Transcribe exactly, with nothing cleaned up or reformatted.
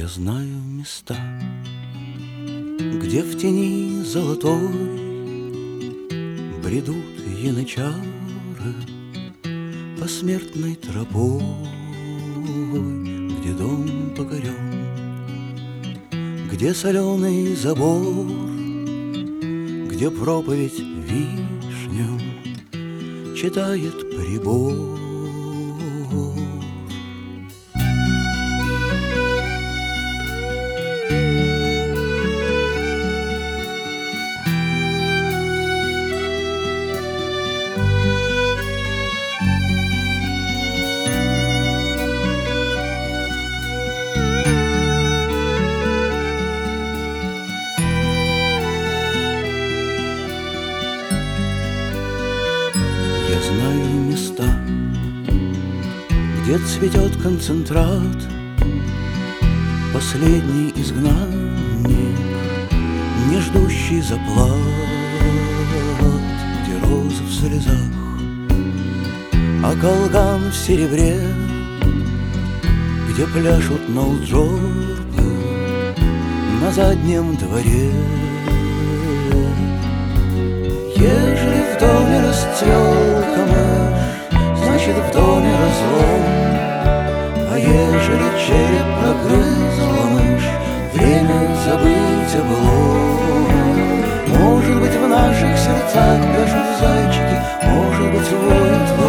знаю места, где в тени золотой бредут янычары посмертной тропой, где дом покорен, где соленый забор, где проповедь вишню читает прибор. Я знаю места, где цветет концентрат, последний изгнанник, не ждущий заплат, где розы в слезах, а колган в серебре, где пляшут ноуджорпы на заднем дворе. Ежели в доме расцвел камыш, значит в доме разлом, а ежели череп прогрызла мышь, время забыть о былом. Может быть, в наших сердцах пляшут зайчики, может быть, воют